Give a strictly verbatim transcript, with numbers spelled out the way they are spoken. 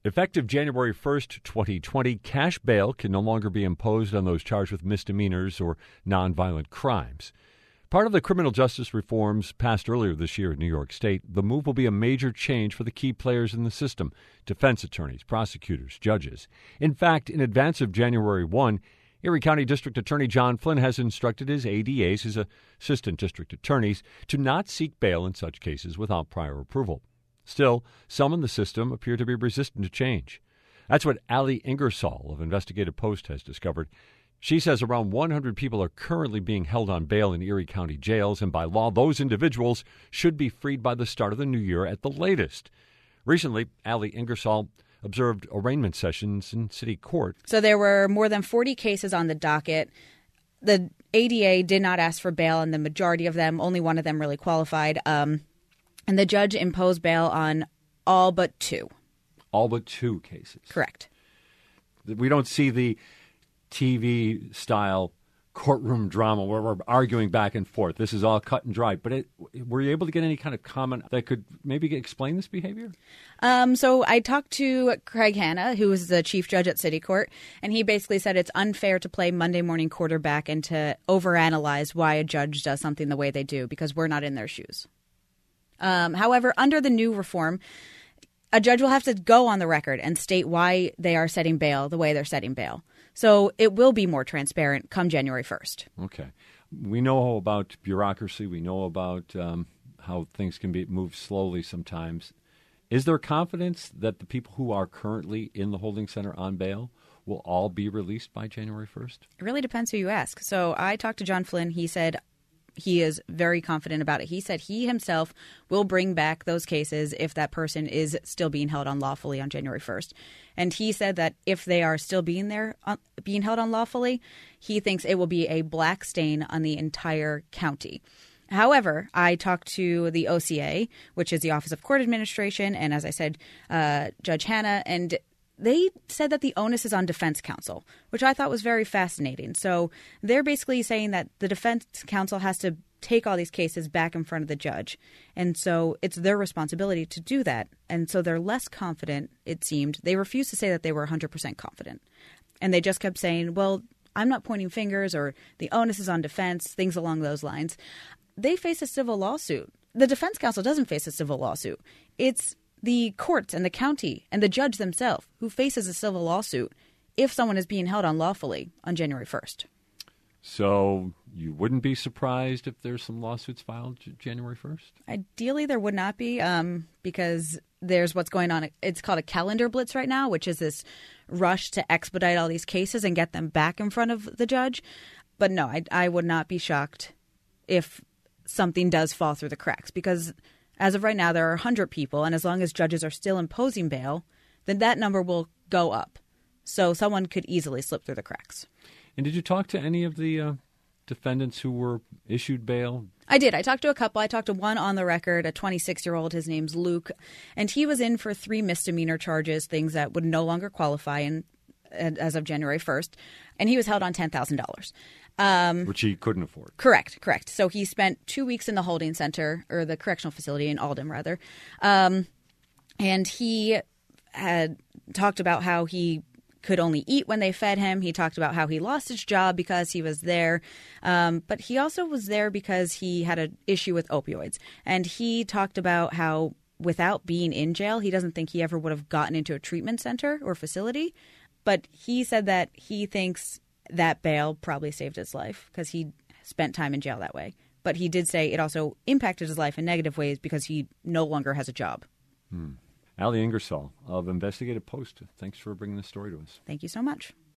Effective January first, twenty twenty, cash bail can no longer be imposed on those charged with misdemeanors or nonviolent crimes. Part of the criminal justice reforms passed earlier this year in New York State, the move will be a major change for the key players in the system: defense attorneys, prosecutors, judges. In fact, in advance of January first, Erie County District Attorney John Flynn has instructed his A D As, his assistant district attorneys, to not seek bail in such cases without prior approval. Still, some in the system appear to be resistant to change. That's what Allie Ingersoll of Investigative Post has discovered. She says around one hundred people are currently being held on bail in Erie County jails, and by law, those individuals should be freed by the start of the new year at the latest. Recently, Allie Ingersoll observed arraignment sessions in city court. So there were more than forty cases on the docket. The A D A did not ask for bail, and the majority of them, only one of them really qualified. Um, and the judge imposed bail on all but two. All but two cases. Correct. We don't see the T V-style courtroom drama where we're arguing back and forth. This is all cut and dry. But it, were you able to get any kind of comment that could maybe explain this behavior? Um, so I talked to Craig Hanna, who is the chief judge at City Court, and he basically said it's unfair to play Monday morning quarterback and to overanalyze why a judge does something the way they do, because we're not in their shoes. Um, however, under the new reform, a judge will have to go on the record and state why they are setting bail the way they're setting bail. So it will be more transparent come January first. Okay. We know about bureaucracy. We know about um, how things can be moved slowly sometimes. Is there confidence that the people who are currently in the holding center on bail will all be released by January first? It really depends who you ask. So I talked to John Flynn. He said he is very confident about it. He said he himself will bring back those cases if that person is still being held unlawfully on January first. And he said that if they are still being there, uh, being held unlawfully, he thinks it will be a black stain on the entire county. However, I talked to the O C A, which is the Office of Court Administration, and as I said, uh, Judge Hanna, and they said that the onus is on defense counsel, which I thought was very fascinating. So they're basically saying that the defense counsel has to take all these cases back in front of the judge. And so it's their responsibility to do that. And so they're less confident, it seemed. They refused to say that they were one hundred percent confident. And they just kept saying, well, I'm not pointing fingers, or the onus is on defense, things along those lines. They face a civil lawsuit. The defense counsel doesn't face a civil lawsuit. It's the courts and the county and the judge themselves who faces a civil lawsuit if someone is being held unlawfully on January first. So you wouldn't be surprised if there's some lawsuits filed j- January first? Ideally, there would not be um, because there's what's going on. It's called a calendar blitz right now, which is this rush to expedite all these cases and get them back in front of the judge. But no, I, I would not be shocked if something does fall through the cracks, because as of right now, there are one hundred people, and as long as judges are still imposing bail, then that number will go up. So someone could easily slip through the cracks. And did you talk to any of the uh, defendants who were issued bail? I did. I talked to a couple. I talked to one on the record, a twenty-six-year-old. His name's Luke, and he was in for three misdemeanor charges, things that would no longer qualify in, as of January first, and he was held on ten thousand dollars. Um, Which he couldn't afford. Correct, correct. So he spent two weeks in the holding center, or the correctional facility in Alden, rather. Um, and he had talked about how he could only eat when they fed him. He talked about how he lost his job because he was there. Um, but he also was there because he had an issue with opioids. And he talked about how without being in jail, he doesn't think he ever would have gotten into a treatment center or facility. But he said that he thinks that bail probably saved his life because he spent time in jail that way. But he did say it also impacted his life in negative ways because he no longer has a job. Hmm. Allie Ingersoll of Investigative Post, thanks for bringing this story to us. Thank you so much.